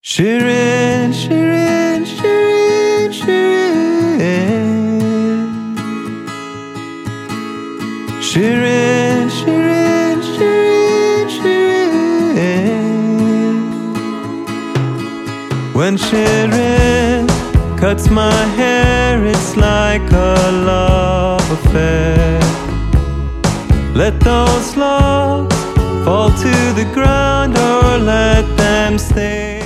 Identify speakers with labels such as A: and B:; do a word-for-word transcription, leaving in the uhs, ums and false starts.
A: Shirin, Shirin, Shirin, Shirin. Shirin, Shirin, Shirin, Shirin. When Shirin cuts my hair, it's like a love affair. Let those locks fall to the ground or let them stay.